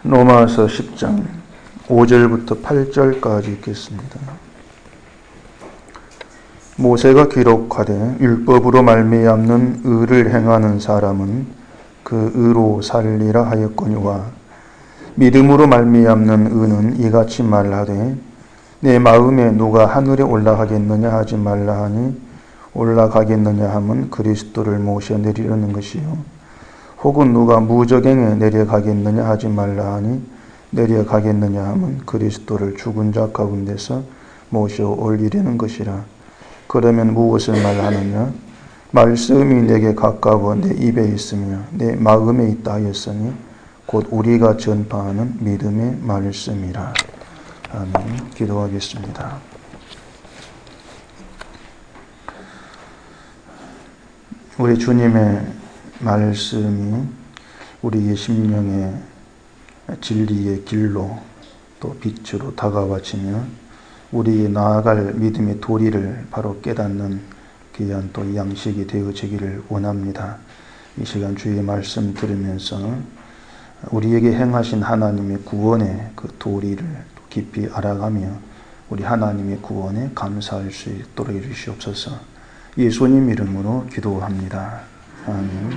로마서 10장 5절부터 8절까지 읽겠습니다. 모세가 기록하되 율법으로 말미암는 의를 행하는 사람은 그 의로 살리라 하였거니와 믿음으로 말미암는 의는 이같이 말하되 내 마음에 누가 하늘에 올라가겠느냐 하지 말라 하니 올라가겠느냐 함은 그리스도를 모셔 내리려는 것이요 혹은 누가 무저갱에 내려가겠느냐 하지 말라 하니 내려가겠느냐 함은 그리스도를 죽은 자 가운데서 모셔 올리려는 것이라. 그러면 무엇을 말하느냐? 말씀이 내게 가까워 내 입에 있으며 내 마음에 있다 하였으니 곧 우리가 전파하는 믿음의 말씀이라. 아멘. 기도하겠습니다. 우리 주님의 말씀이 우리의 심령의 진리의 길로 또 빛으로 다가와지며 우리의 나아갈 믿음의 도리를 바로 깨닫는 귀한 또 양식이 되어지기를 원합니다. 이 시간 주의 말씀 들으면서 우리에게 행하신 하나님의 구원의 그 도리를 깊이 알아가며 우리 하나님의 구원에 감사할 수 있도록 해주시옵소서. 예수님 이름으로 기도합니다. 아멘.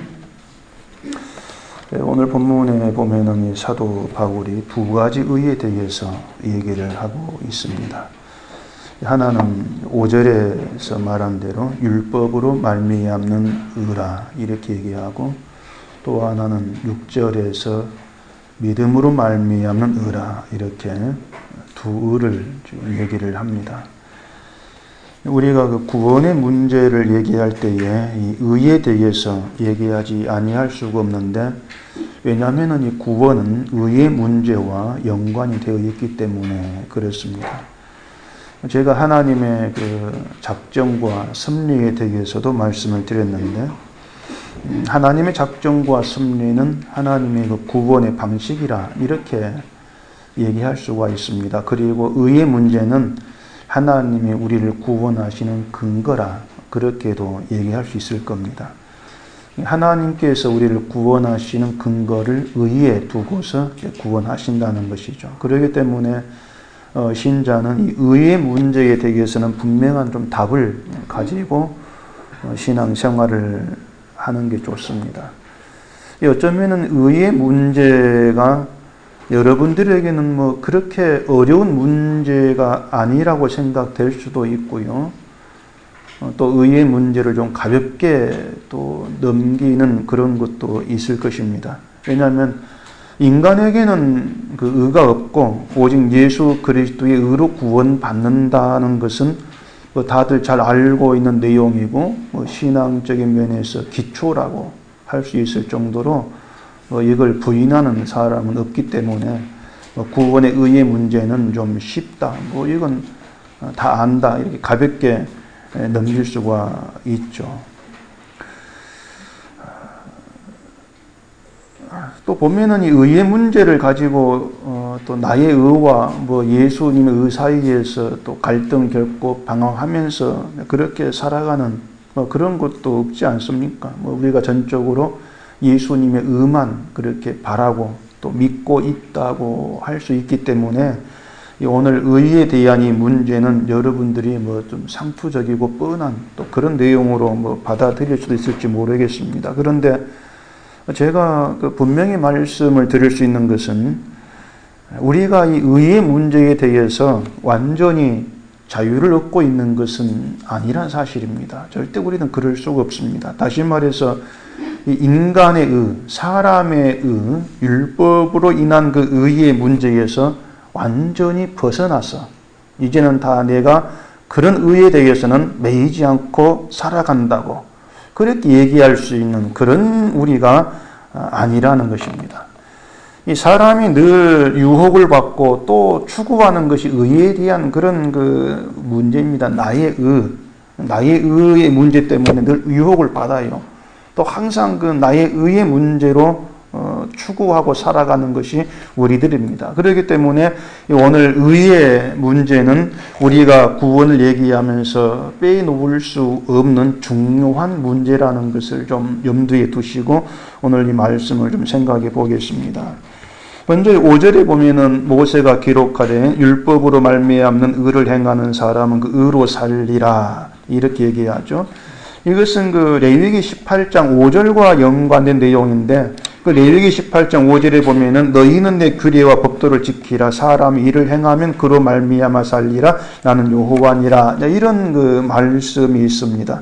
오늘 본문에 보면은 사도 바울이 두 가지 의에 대해서 얘기를 하고 있습니다. 하나는 5절에서 말한 대로 율법으로 말미암는 의라 이렇게 얘기하고 또 하나는 6절에서 믿음으로 말미암는 의라 이렇게 두 의를 얘기를 합니다. 우리가 그 구원의 문제를 얘기할 때에 이 의에 대해서 얘기하지 아니할 수가 없는데 왜냐하면 이 구원은 의의 문제와 연관이 되어 있기 때문에 그렇습니다. 제가 하나님의 그 작정과 섭리에 대해서도 말씀을 드렸는데 하나님의 작정과 섭리는 하나님의 그 구원의 방식이라 이렇게 얘기할 수가 있습니다. 그리고 의의 문제는 하나님이 우리를 구원하시는 근거라 그렇게도 얘기할 수 있을 겁니다. 하나님께서 우리를 구원하시는 근거를 의에 두고서 구원하신다는 것이죠. 그렇기 때문에 신자는 이 의의 문제에 대해서는 분명한 좀 답을 가지고 신앙생활을 하는 게 좋습니다. 어쩌면은 의의 문제가 여러분들에게는 뭐 그렇게 어려운 문제가 아니라고 생각될 수도 있고요. 또 의의 문제를 좀 가볍게 또 넘기는 그런 것도 있을 것입니다. 왜냐하면 인간에게는 그 의가 없고 오직 예수 그리스도의 의로 구원받는다는 것은 뭐 다들 잘 알고 있는 내용이고 뭐 신앙적인 면에서 기초라고 할 수 있을 정도로 이걸 부인하는 사람은 없기 때문에 구원의 의의 문제는 좀 쉽다. 뭐 이건 다 안다. 이렇게 가볍게 넘길 수가 있죠. 또 보면은 이 의의 문제를 가지고 또 나의 의와 뭐 예수님의 의 사이에서 또 갈등 겪고 방황하면서 그렇게 살아가는 뭐 그런 것도 없지 않습니까? 뭐 우리가 전적으로 예수님의 의만 그렇게 바라고 또 믿고 있다고 할 수 있기 때문에 오늘 의에 대한 이 문제는 여러분들이 뭐 좀 상투적이고 뻔한 또 그런 내용으로 뭐 받아들일 수도 있을지 모르겠습니다. 그런데 제가 분명히 말씀을 드릴 수 있는 것은 우리가 이 의의 문제에 대해서 완전히 자유를 얻고 있는 것은 아니란 사실입니다. 절대 우리는 그럴 수가 없습니다. 다시 말해서 이 인간의 의, 사람의 의, 율법으로 인한 그 의의 문제에서 완전히 벗어나서 이제는 다 내가 그런 의에 대해서는 매이지 않고 살아간다고 그렇게 얘기할 수 있는 그런 우리가 아니라는 것입니다. 이 사람이 늘 유혹을 받고 또 추구하는 것이 의에 대한 그런 그 문제입니다. 나의 의의 문제 때문에 늘 유혹을 받아요. 또 항상 그 나의 의의 문제로 추구하고 살아가는 것이 우리들입니다. 그렇기 때문에 오늘 의의 문제는 우리가 구원을 얘기하면서 빼놓을 수 없는 중요한 문제라는 것을 좀 염두에 두시고 오늘 이 말씀을 좀 생각해 보겠습니다. 먼저 5절에 보면은 모세가 기록하되 율법으로 말미암는 의를 행하는 사람은 그 의로 살리라 이렇게 얘기하죠. 이것은 그 레위기 18장 5절과 연관된 내용인데 그 레위기 18장 5절에 보면은 너희는 내 규례와 법도를 지키라 사람이 이를 행하면 그로 말미암아 살리라 나는 여호와니라 이런 그 말씀이 있습니다.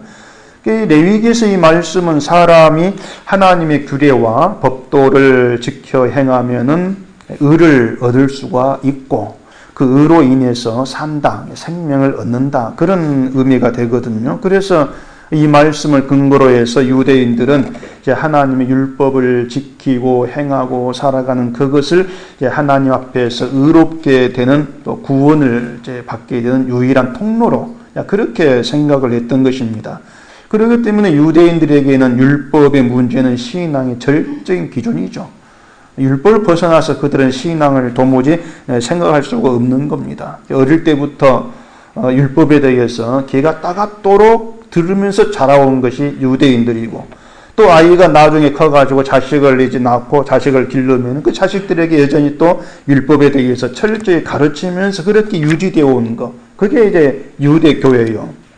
레위기에서 이 말씀은 사람이 하나님의 규례와 법도를 지켜 행하면은 의를 얻을 수가 있고 그 의로 인해서 산다, 생명을 얻는다 그런 의미가 되거든요. 그래서 이 말씀을 근거로 해서 유대인들은 이제 하나님의 율법을 지키고 행하고 살아가는 그것을 이제 하나님 앞에서 의롭게 되는 또 구원을 이제 받게 되는 유일한 통로로 그렇게 생각을 했던 것입니다. 그렇기 때문에 유대인들에게는 율법의 문제는 신앙의 절대적인 기준이죠. 율법을 벗어나서 그들은 신앙을 도무지 생각할 수가 없는 겁니다. 어릴 때부터 율법에 대해서 귀가 따갑도록 들으면서 자라온 것이 유대인들이고 또 아이가 나중에 커가지고 자식을 이제 낳고 자식을 기르면 그 자식들에게 여전히 또 율법에 대해서 철저히 가르치면서 그렇게 유지되어 온 것. 그게 이제 유대교회예요.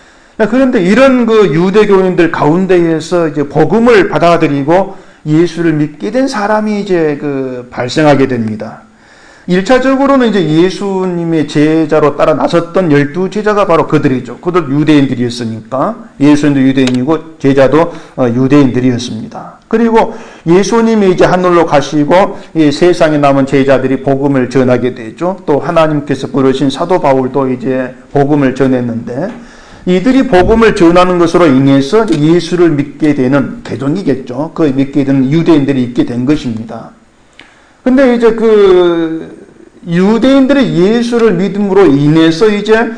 그런데 이런 그 유대교인들 가운데에서 이제 복음을 받아들이고 예수를 믿게 된 사람이 이제 그 발생하게 됩니다. 1차적으로는 이제 예수님의 제자로 따라 나섰던 12제자가 바로 그들이죠. 그들 유대인들이었으니까 예수님도 유대인이고 제자도 유대인들이었습니다. 그리고 예수님이 이제 하늘로 가시고 이 세상에 남은 제자들이 복음을 전하게 되죠. 또 하나님께서 부르신 사도 바울도 이제 복음을 전했는데 이들이 복음을 전하는 것으로 인해서 예수를 믿게 되는 개종이겠죠. 그 믿게 되는 유대인들이 있게 된 것입니다. 근데 이제 그 유대인들의 예수를 믿음으로 인해서 이제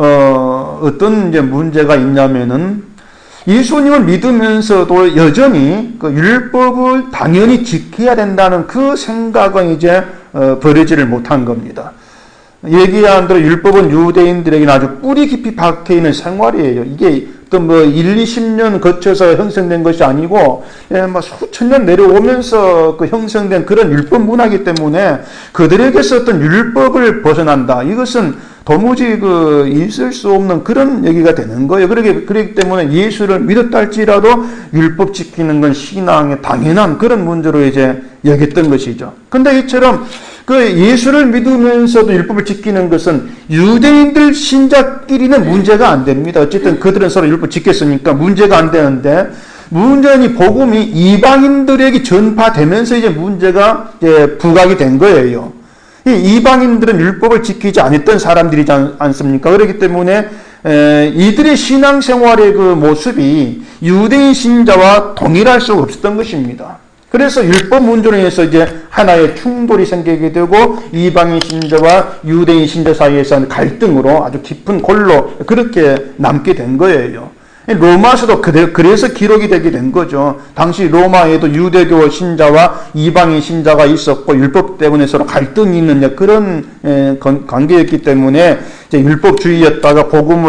어떤 이제 문제가 있냐면은 예수님을 믿으면서도 여전히 그 율법을 당연히 지켜야 된다는 그 생각은 이제 버리지를 못한 겁니다. 얘기한 대로 율법은 유대인들에게는 아주 뿌리 깊이 박혀 있는 생활이에요. 이게 어떤 뭐 1, 20년 거쳐서 형성된 것이 아니고 막 수천 년 내려오면서 그 형성된 그런 율법 문화이기 때문에 그들에게서 어떤 율법을 벗어난다. 이것은 도무지 그 있을 수 없는 그런 얘기가 되는 거예요. 그렇기 때문에 예수를 믿었다 할지라도 율법 지키는 건 신앙의 당연한 그런 문제로 이제 여겼던 것이죠. 근데 이처럼 그 예수를 믿으면서도 율법을 지키는 것은 유대인들 신자끼리는 문제가 안 됩니다. 어쨌든 그들은 서로 율법 지켰으니까 문제가 안 되는데 문제는 이 복음이 이방인들에게 전파되면서 이제 문제가 이제 부각이 된 거예요. 이 이방인들은 율법을 지키지 않았던 사람들이지 않습니까? 그렇기 때문에 이들의 신앙생활의 그 모습이 유대인 신자와 동일할 수 없었던 것입니다. 그래서 율법 문제로 인해서 이제 하나의 충돌이 생기게 되고 이방인 신자와 유대인 신자 사이에서는 갈등으로 아주 깊은 골로 그렇게 남게 된 거예요. 로마서도 그래서 기록이 되게 된 거죠. 당시 로마에도 유대교 신자와 이방인 신자가 있었고 율법 때문에 서로 갈등이 있는 그런 관계였기 때문에 이제 율법주의였다가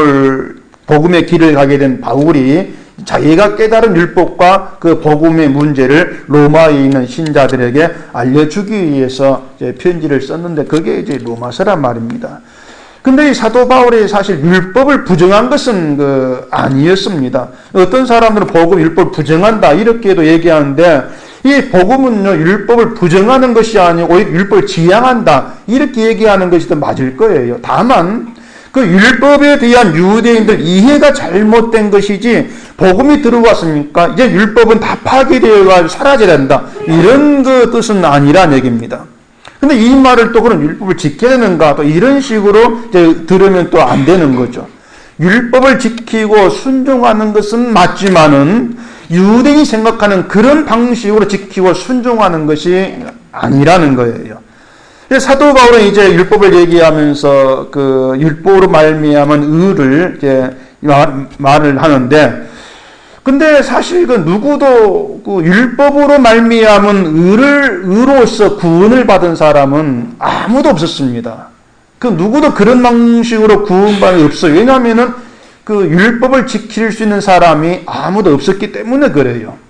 복음의 길을 가게 된 바울이 자기가 깨달은 율법과 그 복음의 문제를 로마에 있는 신자들에게 알려주기 위해서 이제 편지를 썼는데 그게 이제 로마서란 말입니다. 근데 이 사도 바울이 사실 율법을 부정한 것은 아니었습니다. 어떤 사람들은 복음 율법을 부정한다 이렇게도 얘기하는데 이 복음은요 율법을 부정하는 것이 아니고 율법을 지향한다 이렇게 얘기하는 것이 더 맞을 거예요. 다만 그 율법에 대한 유대인들 이해가 잘못된 것이지 복음이 들어왔으니까 이제 율법은 다 파괴되어 사라져야 된다 이런 그 뜻은 아니란 얘기입니다. 근데 이 말을 또 그런 율법을 지켜야 되는가 또 이런 식으로 이제 들으면 또 안 되는 거죠. 율법을 지키고 순종하는 것은 맞지만은 유대인이 생각하는 그런 방식으로 지키고 순종하는 것이 아니라는 거예요. 사도 바울은 이제 율법을 얘기하면서 그 율법으로 말미암은 의를 이제 말을 하는데, 근데 사실 그 누구도 그 율법으로 말미암은 의로서 구원을 받은 사람은 아무도 없었습니다. 그 누구도 그런 방식으로 구원받은 없어요. 왜냐하면은 그 율법을 지킬 수 있는 사람이 아무도 없었기 때문에 그래요.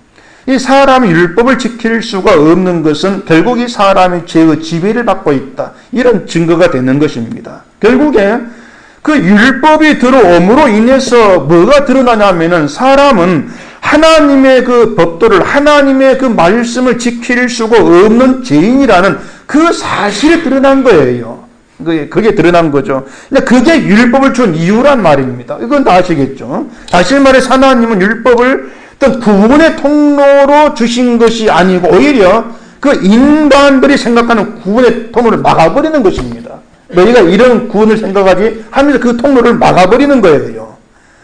이 사람이 율법을 지킬 수가 없는 것은 결국 이 사람이 죄의 지배를 받고 있다. 이런 증거가 되는 것입니다. 결국에 그 율법이 들어옴으로 인해서 뭐가 드러나냐면은 사람은 하나님의 그 법도를, 하나님의 그 말씀을 지킬 수가 없는 죄인이라는 그 사실이 드러난 거예요. 그게 드러난 거죠. 그게 율법을 준 이유란 말입니다. 이건 다 아시겠죠? 다시 말해서 하나님은 율법을 어떤 구원의 통로로 주신 것이 아니고 오히려 그 인간들이 생각하는 구원의 통로를 막아버리는 것입니다. 너희가 이런 구원을 생각하지 하면서 그 통로를 막아버리는 거예요.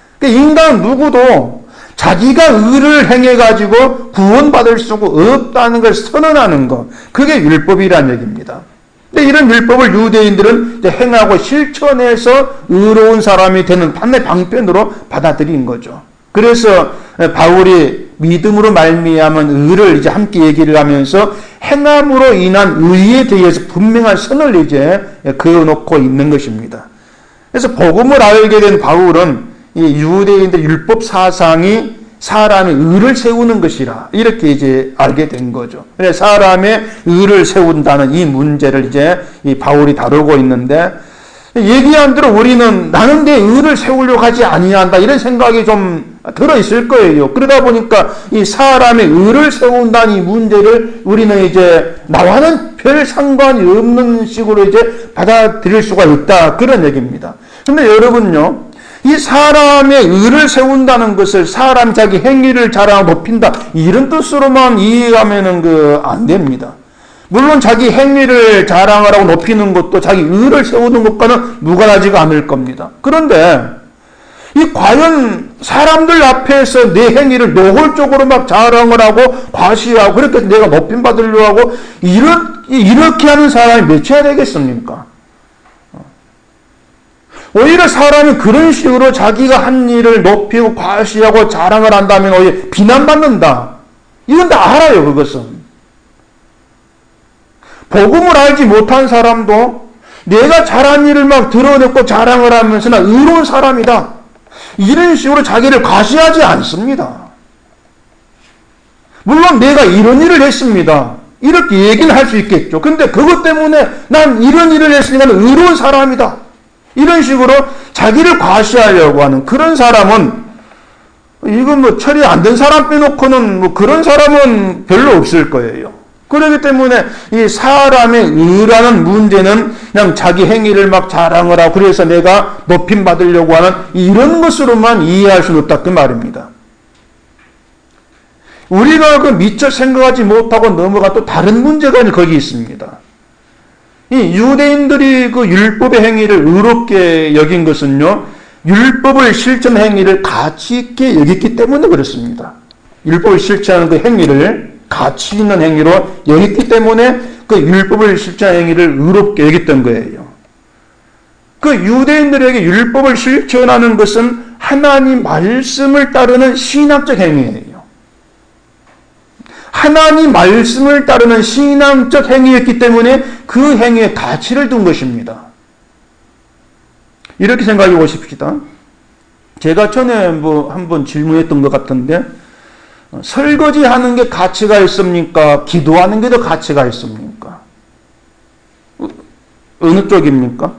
인간 누구도 자기가 의를 행해가지고 구원받을 수가 없다는 걸 선언하는 것, 그게 율법이라는 얘기입니다. 근데 이런 율법을 유대인들은 행하고 실천해서 의로운 사람이 되는 하나의 방편으로 받아들인 거죠. 그래서 바울이 믿음으로 말미암은 의를 이제 함께 얘기를 하면서 행함으로 인한 의에 대해서 분명한 선을 이제 그어놓고 있는 것입니다. 그래서 복음을 알게 된 바울은 이 유대인들 율법 사상이 사람의 의를 세우는 것이라 이렇게 이제 알게 된 거죠. 그래서 사람의 의를 세운다는 이 문제를 이제 이 바울이 다루고 있는데, 얘기한 대로 우리는 나는 내 의를 세우려고 하지 아니한다 이런 생각이 좀 들어 있을 거예요. 그러다 보니까 이 사람의 의를 세운다는 이 문제를 우리는 이제 나와는 별 상관이 없는 식으로 이제 받아들일 수가 있다, 그런 얘기입니다. 근데 여러분요, 이 사람의 의를 세운다는 것을 사람 자기 행위를 자랑하고 높인다 이런 뜻으로만 이해하면은 안 됩니다. 물론 자기 행위를 자랑하라고 높이는 것도 자기 의를 세우는 것과는 무관하지가 않을 겁니다. 그런데 이 과연 사람들 앞에서 내 행위를 노골적으로 막 자랑을 하고 과시하고 그렇게 내가 높임 받으려고 하고 이렇게 하는 사람이 몇이나 되겠습니까? 오히려 사람이 그런 식으로 자기가 한 일을 높이고 과시하고 자랑을 한다면 오히려 비난받는다. 이건 다 알아요, 그것은. 복음을 알지 못한 사람도 내가 잘한 일을 막 드러내고 자랑을 하면서 나 의로운 사람이다, 이런 식으로 자기를 과시하지 않습니다. 물론 내가 이런 일을 했습니다, 이렇게 얘기는 할 수 있겠죠. 근데 그것 때문에 난 이런 일을 했으니까 의로운 사람이다, 이런 식으로 자기를 과시하려고 하는 그런 사람은, 이건 처리 안 된 사람 빼놓고는 그런 사람은 별로 없을 거예요. 그렇기 때문에 이 사람의 의라는 문제는 그냥 자기 행위를 막 자랑을 하고 그래서 내가 높임 받으려고 하는 이런 것으로만 이해할 수는 없다, 그 말입니다. 우리가 미처 생각하지 못하고 넘어간 또 다른 문제가 거기 있습니다. 이 유대인들이 율법의 행위를 의롭게 여긴 것은요, 율법을 실천 행위를 가치 있게 여겼기 때문에 그렇습니다. 율법을 실천하는 그 행위를 가치 있는 행위로 여겼기 때문에 그 율법을 실천하는 행위를 의롭게 여겼던 거예요. 그 유대인들에게 율법을 실천하는 것은 하나님 말씀을 따르는 신학적 행위예요. 하나님 말씀을 따르는 신앙적 행위였기 때문에 그 행위에 가치를 둔 것입니다. 이렇게 생각해 보십시다. 제가 전에 한번 질문했던 것 같은데, 설거지하는 게 가치가 있습니까? 기도하는 게 더 가치가 있습니까? 어느 쪽입니까?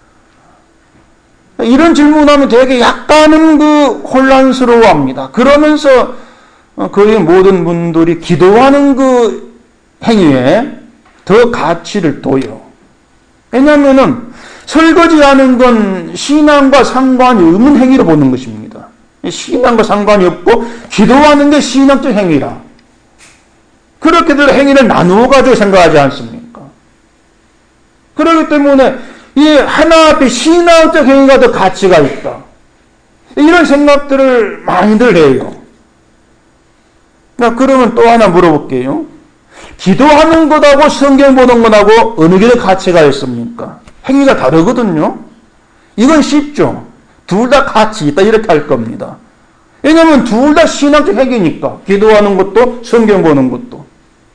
이런 질문하면 되게 약간은 혼란스러워합니다. 그러면서 거의 모든 분들이 기도하는 그 행위에 더 가치를 둬요. 왜냐하면은 설거지하는 건 신앙과 상관이 없는 행위로 보는 것입니다. 신앙과 상관이 없고 기도하는 게 신앙적 행위라. 그렇게들 행위를 나누어 가지고 생각하지 않습니까? 그렇기 때문에 이 하나 앞에 신앙적 행위가 더 가치가 있다, 이런 생각들을 많이들 해요. 그러면 또 하나 물어볼게요. 기도하는 것하고 성경 보는 것하고 어느 게 더 가치가 있습니까? 행위가 다르거든요. 이건 쉽죠. 둘 다 가치 있다, 이렇게 할 겁니다. 왜냐하면 둘 다 신앙적 행위니까. 기도하는 것도 성경 보는 것도.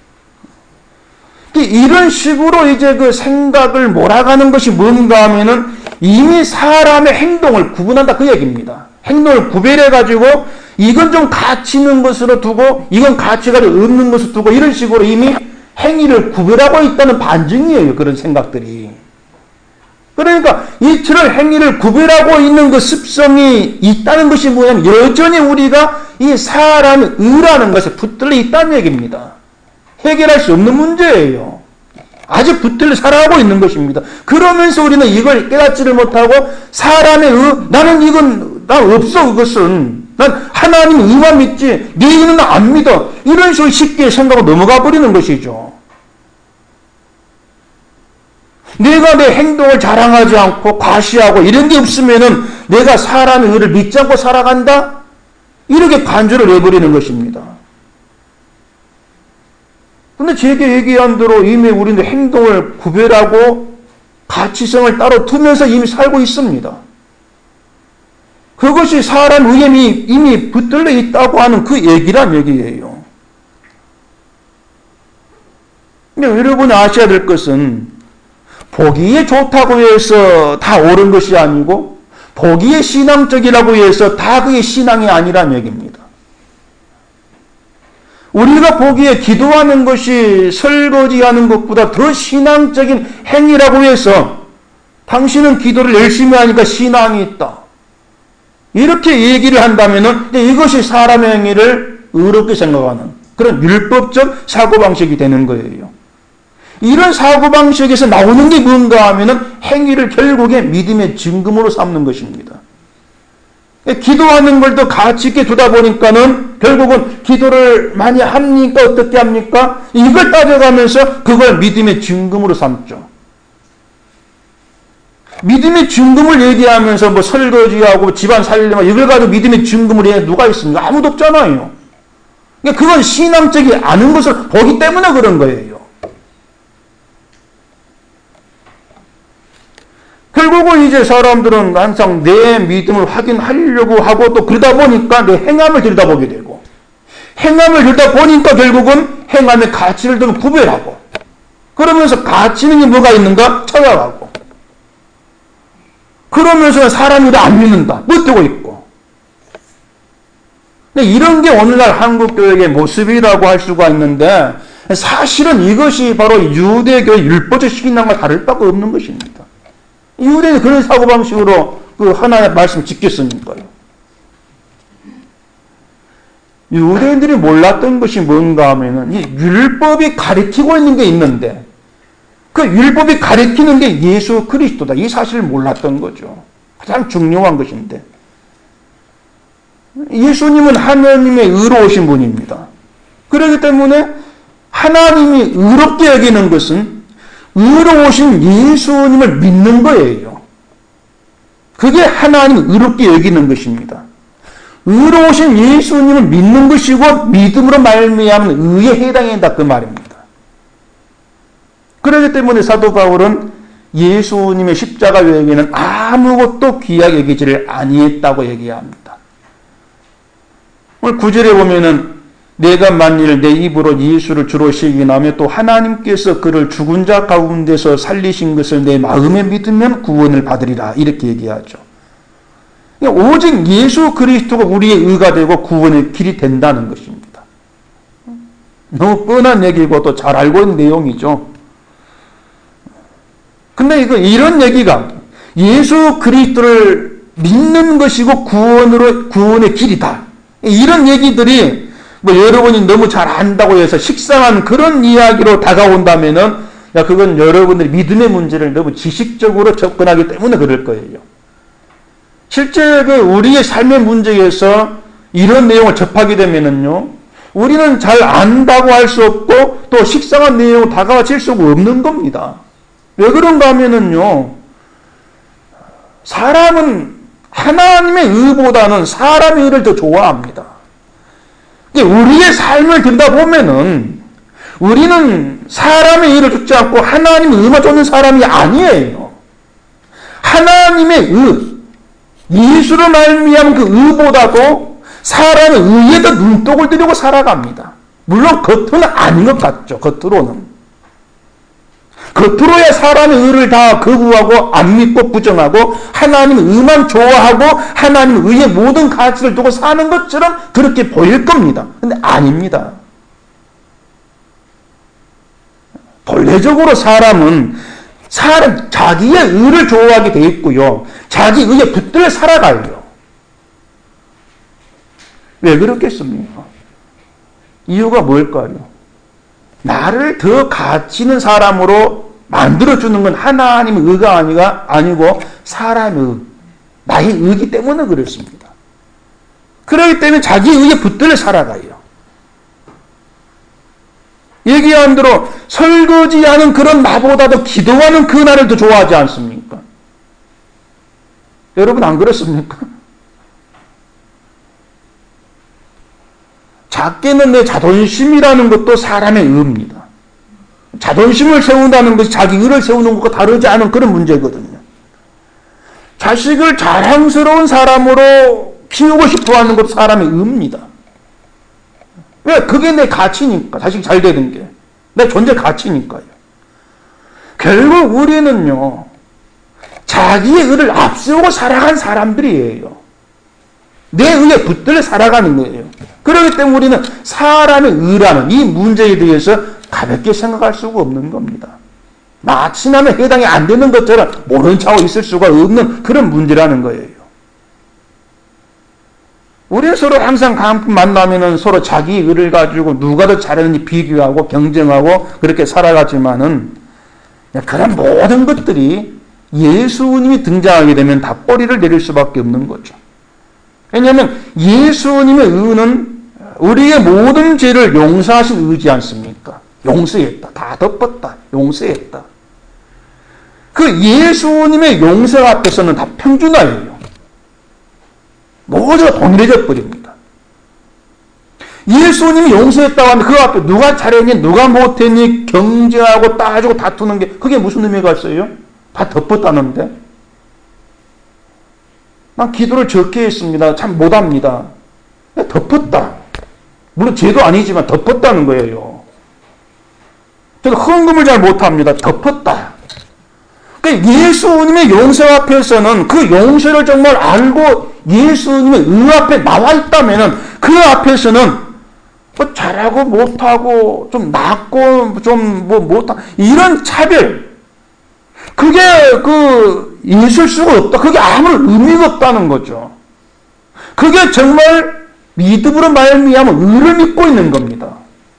이런 식으로 이제 그 생각을 몰아가는 것이 뭔가 하면은 이미 사람의 행동을 구분한다, 그 얘기입니다. 행동을 구별해가지고 이건 좀 가치 있는 것으로 두고 이건 가치가 없는 것으로 두고 이런 식으로 이미 행위를 구별하고 있다는 반증이에요. 그런 생각들이. 그러니까 이처럼 행위를 구별하고 있는 그 습성이 있다는 것이 뭐냐면 여전히 우리가 이 사람의 의라는 것에 붙들려 있다는 얘기입니다. 해결할 수 없는 문제예요. 아직 붙들려 살아가고 있는 것입니다. 그러면서 우리는 이걸 깨닫지를 못하고 사람의 의, 나는 이건 나 없어 그것은. 난 하나님 의만 믿지 네 의는 안 믿어. 이런 식으로 쉽게 생각하고 넘어가 버리는 것이죠. 내가 내 행동을 자랑하지 않고 과시하고 이런 게 없으면은 내가 사람의 의를 믿지 않고 살아간다? 이렇게 간주를 해버리는 것입니다. 근데 제게 얘기한 대로 이미 우리는 행동을 구별하고 가치성을 따로 두면서 이미 살고 있습니다. 그것이 사람 의에 이미 붙들려 있다고 하는 그 얘기란 얘기예요. 근데 여러분이 아셔야 될 것은 보기에 좋다고 해서 다 옳은 것이 아니고 보기에 신앙적이라고 해서 다 그게 신앙이 아니란 얘기입니다. 우리가 보기에 기도하는 것이 설거지하는 것보다 더 신앙적인 행위라고 해서 당신은 기도를 열심히 하니까 신앙이 있다. 이렇게 얘기를 한다면은 이것이 사람의 행위를 의롭게 생각하는 그런 율법적 사고방식이 되는 거예요. 이런 사고방식에서 나오는 게 뭔가 하면은 행위를 결국에 믿음의 증거로 삼는 것입니다. 기도하는 걸 더 가치 있게 두다 보니까는 결국은 기도를 많이 합니까? 어떻게 합니까? 이걸 따져가면서 그걸 믿음의 증거로 삼죠. 믿음의 증거를 얘기하면서 뭐 설거지하고 집안 살림하고 이걸 가지고 믿음의 증거를 해 누가 있습니까? 아무도 없잖아요. 그러니까 그건 신앙적이 않은 것을 보기 때문에 그런 거예요. 결국은 이제 사람들은 항상 내 믿음을 확인하려고 하고 또 그러다 보니까 내 행함을 들여다보게 되고 행함을 들여다보니까 결국은 행함의 가치를 좀 구별하고 그러면서 가치는 뭐가 있는가 찾아가고 그러면서 사람이 안 믿는다 못되고 있고 근데 이런 게 오늘날 한국교회의 모습이라고 할 수가 있는데 사실은 이것이 바로 유대교의 율법적 신앙과 다를 바가 없는 것입니다. 유대는 그런 사고방식으로 그 하나님의 말씀을 지켰으니까요. 유대인들이 몰랐던 것이 뭔가 하면은 이 율법이 가리키고 있는 게 있는데 그 율법이 가리키는 게 예수 그리스도다. 이 사실을 몰랐던 거죠. 가장 중요한 것인데 예수님은 하나님의 의로우신 분입니다. 그렇기 때문에 하나님이 의롭게 여기는 것은 의로우신 예수님을 믿는 거예요. 그게 하나님 의롭게 여기는 것입니다. 의로우신 예수님을 믿는 것이고 믿음으로 말미암은 의에 해당한다 그 말입니다. 그렇기 때문에 사도 바울은 예수님의 십자가 외에는 아무것도 귀하게 여기지를 아니했다고 얘기합니다. 오늘 9절에 보면은 내가 만일 내 입으로 예수를 주로 시인하며 또 하나님께서 그를 죽은 자 가운데서 살리신 것을 내 마음에 믿으면 구원을 받으리라 이렇게 얘기하죠. 오직 예수 그리스도가 우리의 의가 되고 구원의 길이 된다는 것입니다. 너무 뻔한 얘기고 또 잘 알고 있는 내용이죠. 근데 이런 얘기가 예수 그리스도를 믿는 것이고 구원의 길이다. 이런 얘기들이 뭐 여러분이 너무 잘 안다고 해서 식상한 그런 이야기로 다가온다면은 그건 여러분들이 믿음의 문제를 너무 지식적으로 접근하기 때문에 그럴 거예요. 실제 우리의 삶의 문제에서 이런 내용을 접하게 되면은요, 우리는 잘 안다고 할 수 없고 또 식상한 내용으로 다가와질 수가 없는 겁니다. 왜 그런가 하면은요, 사람은 하나님의 의보다는 사람의 의를 더 좋아합니다. 우리의 삶을 들여다보면은 우리는 사람의 의를 쫓지 않고 하나님의 의만 쫓는 사람이 아니에요. 하나님의 의, 예수로 말미암은 그 의보다도 사람의 의에 더 눈독을 들이고 살아갑니다. 물론 겉으로는 아닌 것 같죠. 겉으로는. 겉으로야 사람의 의를 다 거부하고 안 믿고 부정하고 하나님의 의만 좋아하고 하나님의 의의 모든 가치를 두고 사는 것처럼 그렇게 보일 겁니다. 근데 아닙니다. 본래적으로 사람은 자기의 의를 좋아하게 돼 있고요. 자기 의에 붙들려 살아가요. 왜 그렇겠습니까? 이유가 뭘까요? 나를 더 가치 있는 사람으로 만들어주는 건 하나님의 의가 아니고 사람의 의, 나의 의기 때문에 그렇습니다. 그렇기 때문에 자기 의에 붙들려 살아가요. 얘기한 대로 설거지하는 그런 나보다도 기도하는 그 나를 더 좋아하지 않습니까? 여러분 안 그렇습니까? 작게는 내 자존심이라는 것도 사람의 의입니다. 자존심을 세운다는 것이 자기 의를 세우는 것과 다르지 않은 그런 문제거든요. 자식을 자랑스러운 사람으로 키우고 싶어 하는 것도 사람의 의입니다. 왜? 그게 내 가치니까. 자식이 잘 되는 게. 내 존재 가치니까요. 결국 우리는요, 자기의 의를 앞세우고 살아간 사람들이에요. 내 의에 붙들려 살아가는 거예요. 그렇기 때문에 우리는 사람의 의라는 이 문제에 대해서 가볍게 생각할 수가 없는 겁니다. 마치 나는 해당이 안 되는 것처럼 모른 척하고 있을 수가 없는 그런 문제라는 거예요. 우리는 서로 항상 만나면은 서로 자기 의를 가지고 누가 더 잘하는지 비교하고 경쟁하고 그렇게 살아가지만은 그런 모든 것들이 예수님이 등장하게 되면 다 꼬리를 내릴 수밖에 없는 거죠. 왜냐하면 예수님의 의는 우리의 모든 죄를 용서하신 의지 않습니까? 용서했다. 다 덮었다. 용서했다. 그 예수님의 용서 앞에서는 다 평준화예요. 모두가 동일해져 버립니다. 예수님이 용서했다고 하면 그 앞에 누가 잘했니 누가 못했니 경쟁하고 따지고 다투는 게 그게 무슨 의미가 있어요? 다 덮었다는데. 난 기도를 적게 했습니다. 참 못합니다. 덮었다. 물론 죄도 아니지만 덮었다는 거예요. 저도 헌금을 잘 못합니다. 덮었다. 그러니까 예수님의 용서 앞에서는 그 용서를 정말 알고 예수님의 의 앞에 나와 있다면 그 앞에서는 뭐 잘하고 못하고 좀 낫고 좀 뭐 못하고 이런 차별 그게 있을 수가 없다. 그게 아무 의미가 없다는 거죠. 그게 정말 믿음으로 말미암아 의를 믿고 있는 겁니다.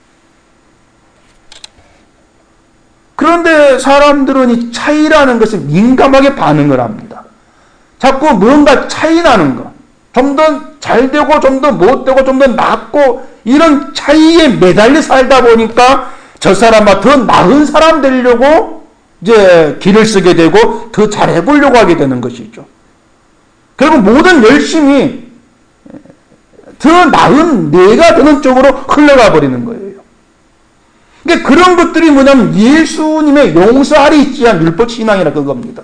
그런데 사람들은 이 차이라는 것에 민감하게 반응을 합니다. 자꾸 뭔가 차이 나는 거, 좀 더 잘 되고 좀 더 못 되고 좀 더 낫고 이런 차이에 매달려 살다 보니까 저 사람과 더 나은 사람 되려고 이제 길을 쓰게 되고 더 잘해보려고 하게 되는 것이죠. 결국 모든 열심이 더 나은 내가 되는 쪽으로 흘러가 버리는 거예요. 그러니까 그런 것들이 뭐냐면 예수님의 용서 아래 있지 않은 율법 신앙이라 그겁니다.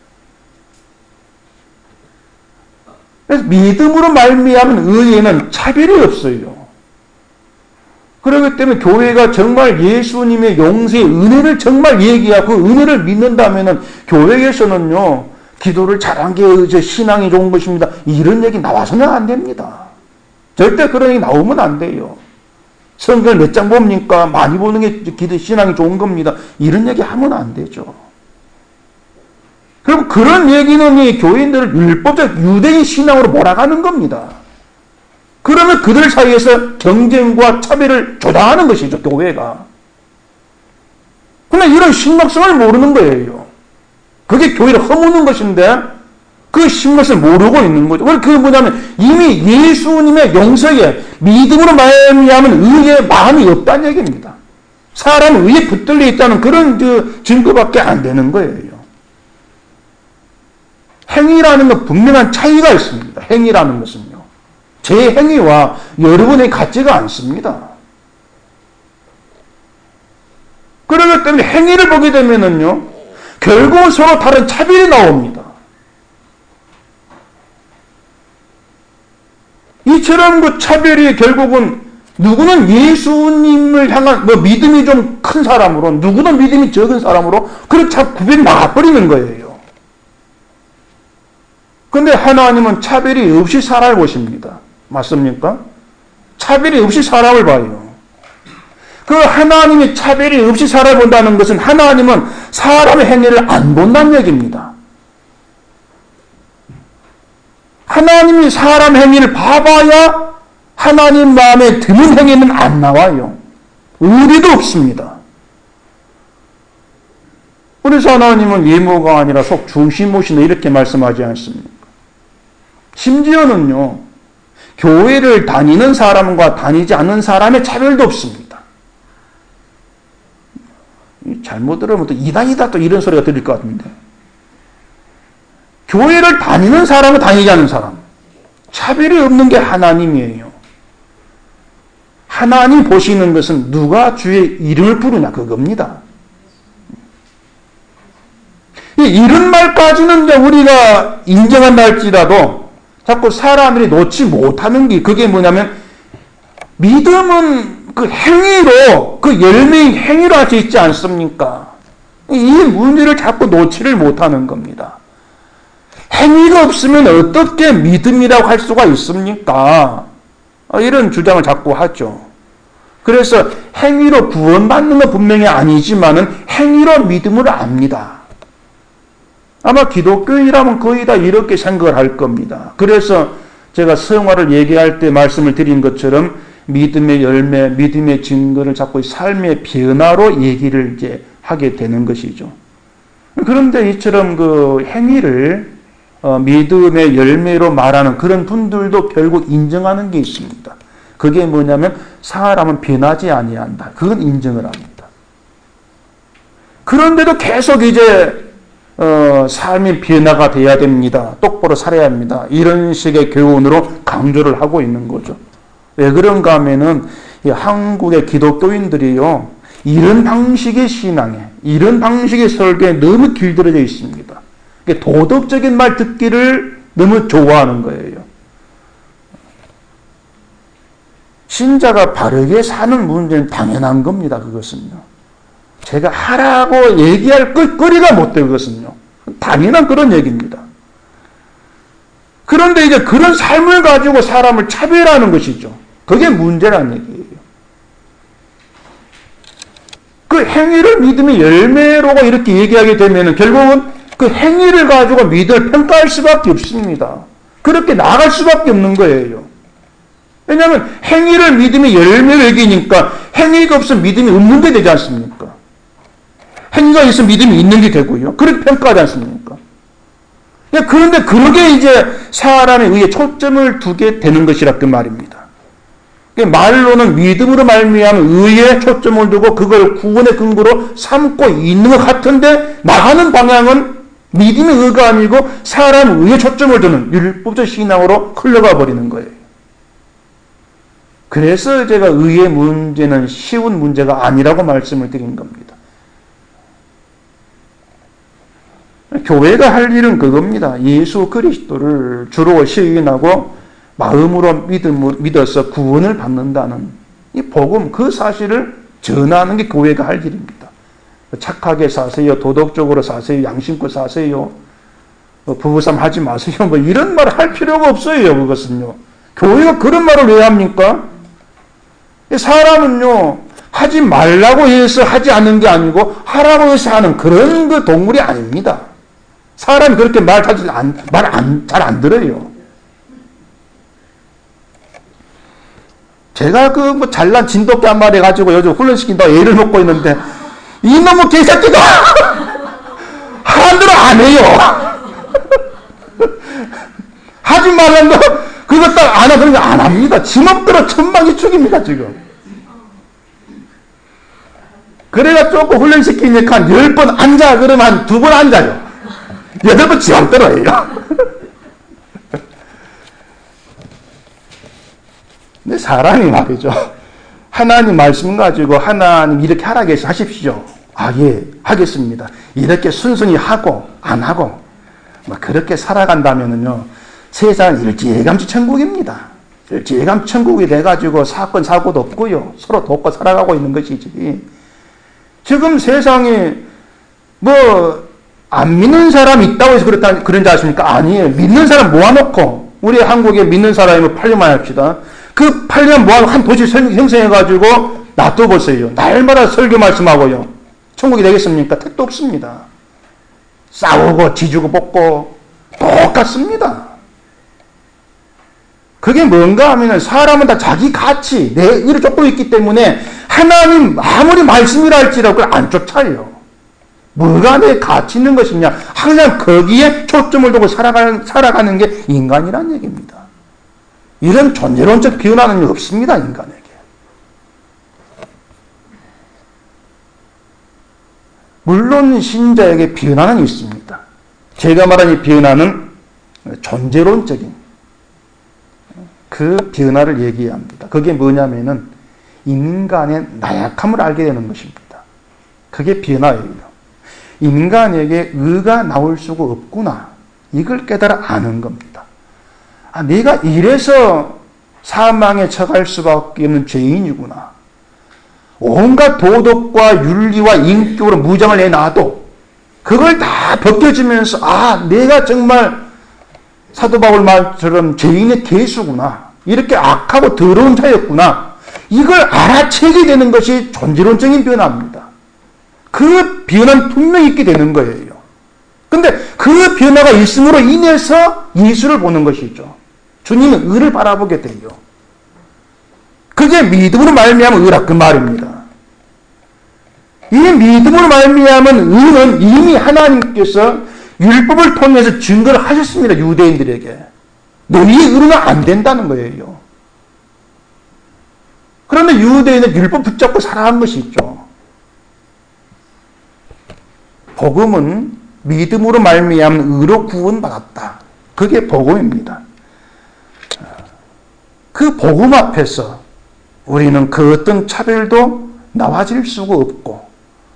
그래서 믿음으로 말미암은 의에는 차별이 없어요. 그렇기 때문에 교회가 정말 예수님의 용서의 은혜를 정말 얘기하고 그 은혜를 믿는다면은 교회에서는요 기도를 잘한 게 신앙이 좋은 것입니다. 이런 얘기 나와서는 안 됩니다. 절대 그런 얘기 나오면 안 돼요. 성경을 몇 장 봅니까? 많이 보는 게 기도 신앙이 좋은 겁니다. 이런 얘기 하면 안 되죠. 그리고 그런 얘기는 이 교인들을 율법적 유대인 신앙으로 몰아가는 겁니다. 그러면 그들 사이에서 경쟁과 차별을 조장하는 것이죠, 교회가. 그러나 이런 신박성을 모르는 거예요. 그게 교회를 허무는 것인데 그 신것을 모르고 있는 거죠. 그게 뭐냐면 이미 예수님의 용서에 믿음으로 말미암은 의에 마음이 없다는 얘기입니다. 사람 의에 붙들려 있다는 그런 증거밖에 안 되는 거예요. 행위라는 건 분명한 차이가 있습니다. 행위라는 것은요. 제 행위와 여러분의 같지가 않습니다. 그렇기 때문에 행위를 보게 되면은요, 결국은 서로 다른 차별이 나옵니다. 이처럼 그 차별이 결국은 누구는 예수님을 향한 믿음이 좀 큰 사람으로, 누구도 믿음이 적은 사람으로 그렇게 자꾸 구별이 나가버리는 거예요. 그런데 하나님은 차별이 없이 사람을 보십니다. 맞습니까? 차별이 없이 사람을 봐요. 그 하나님이 차별이 없이 사람을 본다는 것은 하나님은 사람의 행위를 안 본다는 얘기입니다. 하나님이 사람 행위를 봐봐야 하나님 마음에 드는 행위는 안 나와요. 의리도 없습니다. 그래서 하나님은 예모가 아니라 속 중심오시네 이렇게 말씀하지 않습니까? 심지어는요, 교회를 다니는 사람과 다니지 않는 사람의 차별도 없습니다. 잘못 들으면 또 이단이다 또 이런 소리가 들릴 것 같은데. 교회를 다니는 사람과 다니지 않는 사람. 차별이 없는 게 하나님이에요. 하나님 보시는 것은 누가 주의 이름을 부르냐 그겁니다. 이런 말까지는 우리가 인정한다 할지라도 자꾸 사람들이 놓지 못하는 게 그게 뭐냐면 믿음은 그 행위로 그 열매의 행위로 할 수 있지 않습니까? 이 문제를 자꾸 놓지를 못하는 겁니다. 행위가 없으면 어떻게 믿음이라고 할 수가 있습니까? 이런 주장을 자꾸 하죠. 그래서 행위로 구원받는 건 분명히 아니지만은 행위로 믿음을 압니다. 아마 기독교인이라면 거의 다 이렇게 생각을 할 겁니다. 그래서 제가 성화를 얘기할 때 말씀을 드린 것처럼 믿음의 열매, 믿음의 증거를 자꾸 삶의 변화로 얘기를 이제 하게 되는 것이죠. 그런데 이처럼 그 행위를 믿음의 열매로 말하는 그런 분들도 결국 인정하는 게 있습니다. 그게 뭐냐면 사람은 변하지 아니한다. 그건 인정을 합니다. 그런데도 계속 이제 삶의 변화가 돼야 됩니다. 똑바로 살아야 합니다. 이런 식의 교훈으로 강조를 하고 있는 거죠. 왜 그런가 하면은 한국의 기독교인들이요, 이런 방식의 신앙에, 이런 방식의 설교에 너무 길들여져 있습니다. 도덕적인 말 듣기를 너무 좋아하는 거예요. 신자가 바르게 사는 문제는 당연한 겁니다. 그것은요. 제가 하라고 얘기할 거리가 못 돼요. 그것은요. 당연한 그런 얘기입니다. 그런데 이제 그런 삶을 가지고 사람을 차별하는 것이죠. 그게 문제라는 얘기예요. 그 행위를 믿음의 열매로 이렇게 얘기하게 되면 결국은 그 행위를 가지고 믿음을 평가할 수밖에 없습니다. 그렇게 나갈 수밖에 없는 거예요. 왜냐하면 행위를 믿음의 열매로 여기니까 행위가 없으면 믿음이 없는 게 되지 않습니까? 행위가 있으면 믿음이 있는 게 되고요. 그렇게 평가하지 않습니까? 그런데 그러게 이제 사람에 의해 초점을 두게 되는 것이라 그 말입니다. 말로는 믿음으로 말미암아 의에 초점을 두고 그걸 구원의 근거로 삼고 있는 것 같은데 나가는 방향은 믿음의 의가 아니고 사람 의에 초점을 두는 율법적 신앙으로 흘러가 버리는 거예요. 그래서 제가 의의 문제는 쉬운 문제가 아니라고 말씀을 드린 겁니다. 교회가 할 일은 그겁니다. 예수 그리스도를 주로 시인하고 마음으로 믿어서 구원을 받는다는 이 복음, 그 사실을 전하는 게 교회가 할 일입니다. 착하게 사세요. 도덕적으로 사세요. 양심껏 사세요. 부부싸움 하지 마세요. 뭐 이런 말을 할 필요가 없어요. 그것은요. 교회가 그런 말을 왜 합니까? 사람은요, 하지 말라고 해서 하지 않는 게 아니고 하라고 해서 하는 그런 그 동물이 아닙니다. 사람이 그렇게 말 잘 안 들어요. 제가 그 뭐 잘난 진돗개 한 마리 가지고 요즘 훈련시킨다고 애를 먹고 있는데 이놈의 개새끼가 하는 대로 안 해요. 하지 말라는 거 그거 딱 안 하면 안 합니다. 지맘대로 천막이 죽입니다 지금. 그래가 조금 훈련시키니까 10번 앉아 그러면 한 2번 앉아요. 8번 지맘대로 해요. 근데 사람이 말이죠. 하나님 말씀 가지고 하나님 이렇게 하라 해서 하십시오. 아, 예, 하겠습니다. 이렇게 순순히 하고 안 하고 뭐 그렇게 살아간다면은요, 세상은 일찌감치 천국입니다. 일찌감치 천국이 돼가지고 사건 사고도 없고요. 서로 돕고 살아가고 있는 것이지. 지금 세상에 안 믿는 사람이 있다고 해서 그런지 아십니까? 아니에요. 믿는 사람 모아놓고, 우리 한국에 믿는 사람이 8년만 합시다. 그 8년 모아놓고 한 도시 형성해가지고 놔둬보세요. 날마다 설교 말씀하고요. 천국이 되겠습니까? 택도 없습니다. 싸우고 지주고 볶고 똑같습니다. 그게 뭔가 하면 사람은 다 자기 가치, 내 의를 쫓고 있기 때문에 하나님 아무리 말씀이라 할지라도 그걸 안 쫓아요. 뭐가 내 가치 있는 것이냐. 항상 거기에 초점을 두고 살아가는 게 인간이란 얘기입니다. 이런 존재론적 변화는 없습니다. 인간에게. 물론 신자에게 변화는 있습니다. 제가 말한 이 변화는 존재론적인 그 변화를 얘기합니다. 그게 뭐냐면은 인간의 나약함을 알게 되는 것입니다. 그게 변화예요. 인간에게 의가 나올 수가 없구나. 이걸 깨달아 아는 겁니다. 내가 이래서 사망에 처할 수밖에 없는 죄인이구나. 온갖 도덕과 윤리와 인격으로 무장을 해놔도 그걸 다 벗겨지면서 내가 정말 사도 바울 말처럼 죄인의 개수구나. 이렇게 악하고 더러운 자였구나. 이걸 알아채게 되는 것이 존재론적인 변화입니다. 그 변화는 분명히 있게 되는 거예요. 근데 그 변화가 있음으로 인해서 예수를 보는 것이죠. 주님의 의를 바라보게 돼요. 그게 믿음으로 말미암은 의라 그 말입니다. 이 믿음으로 말미암은 의는 이미 하나님께서 율법을 통해서 증거를 하셨습니다. 유대인들에게. 너희의 의로는 안 된다는 거예요. 그런데 유대인은 율법 붙잡고 살아간 것이 있죠. 복음은 믿음으로 말미암은 의로 구원받았다. 그게 복음입니다. 그 복음 앞에서 우리는 그 어떤 차별도 나와질 수가 없고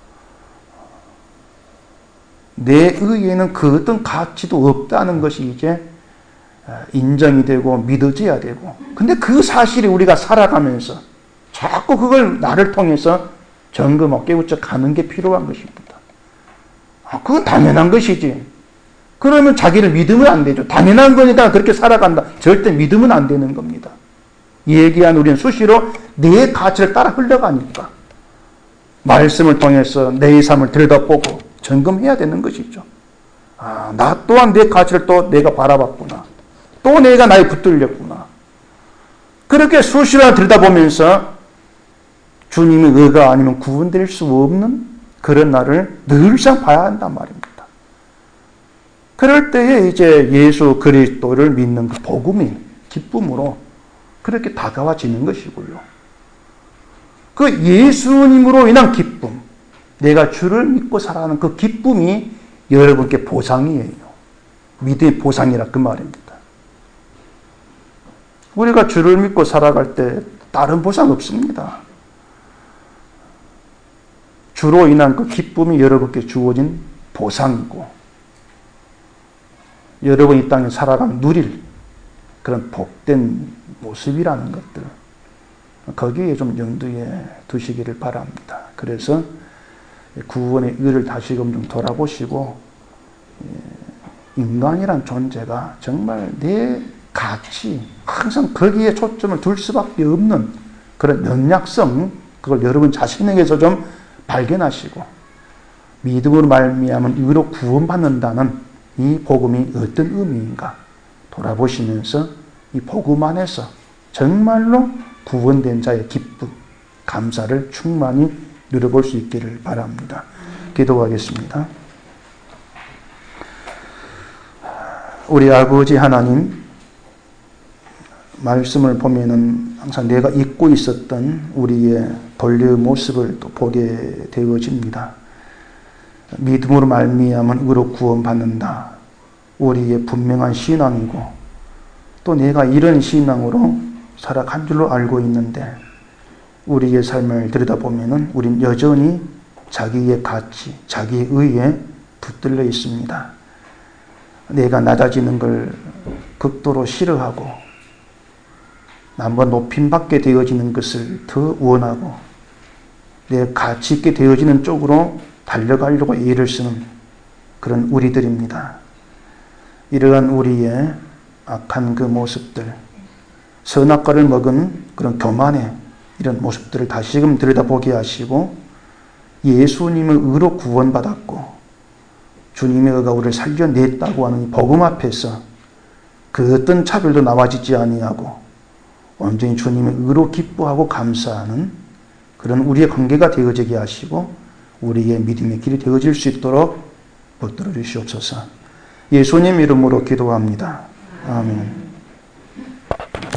내 의에는 그 어떤 가치도 없다는 것이 이제 인정이 되고 믿어져야 되고, 근데 그 사실이 우리가 살아가면서 자꾸 그걸 나를 통해서 점검하고 깨우쳐 가는 게 필요한 것입니다. 그건 당연한 것이지. 그러면 자기를 믿으면 안 되죠. 당연한 거니까 그렇게 살아간다. 절대 믿으면 안 되는 겁니다. 얘기한 우리는 수시로 내 가치를 따라 흘러가니까 말씀을 통해서 내 삶을 들여다보고 점검해야 되는 것이죠. 나 또한 내 가치를 또 내가 바라봤구나. 또 내가 나에 붙들렸구나. 그렇게 수시로 들여다보면서 주님의 의가 아니면 구원될 수 없는 그런 나를 늘상 봐야 한단 말입니다. 그럴 때에 이제 예수 그리스도를 믿는 그 복음이 기쁨으로 그렇게 다가와지는 것이고요. 그 예수님으로 인한 기쁨, 내가 주를 믿고 살아가는 그 기쁨이 여러분께 보상이에요. 믿음의 보상이라 그 말입니다. 우리가 주를 믿고 살아갈 때 다른 보상 없습니다. 주로 인한 그 기쁨이 여러분께 주어진 보상이고, 여러분이 이 땅에 살아가면 누릴 그런 복된 모습이라는 것들, 거기에 좀 염두에 두시기를 바랍니다. 그래서 구원의 의를 다시금 좀 돌아보시고, 인간이란 존재가 정말 내 가치, 항상 거기에 초점을 둘 수밖에 없는 그런 연약성, 그걸 여러분 자신에게서 좀 발견하시고, 믿음으로 말미암은 의로 구원받는다는 이 복음이 어떤 의미인가 돌아보시면서 이 복음 안에서 정말로 구원된 자의 기쁨, 감사를 충만히 누려볼 수 있기를 바랍니다. 기도하겠습니다. 우리 아버지 하나님, 말씀을 보면은 항상 내가 잊고 있었던 우리의 본래의 모습을 또 보게 되어집니다. 믿음으로 말미암은 의로 구원받는다. 우리의 분명한 신앙이고, 또 내가 이런 신앙으로 살아간 줄로 알고 있는데, 우리의 삶을 들여다보면은 우린 여전히 자기의 가치, 자기의 의에 붙들려 있습니다. 내가 낮아지는 걸 극도로 싫어하고, 한번 높임받게 되어지는 것을 더 원하고, 내 가치 있게 되어지는 쪽으로 달려가려고 애를 쓰는 그런 우리들입니다. 이러한 우리의 악한 그 모습들, 선악과를 먹은 그런 교만의 이런 모습들을 다시금 들여다보게 하시고 예수님의 의로 구원받았고 주님의 의가 우리를 살려냈다고 하는 이 복음 앞에서 그 어떤 차별도 나와지지 아니하고 온전히 주님의 의로 기뻐하고 감사하는 그런 우리의 관계가 되어지게 하시고 우리의 믿음의 길이 되어질 수 있도록 붙들어 주시옵소서. 예수님 이름으로 기도합니다. 아멘.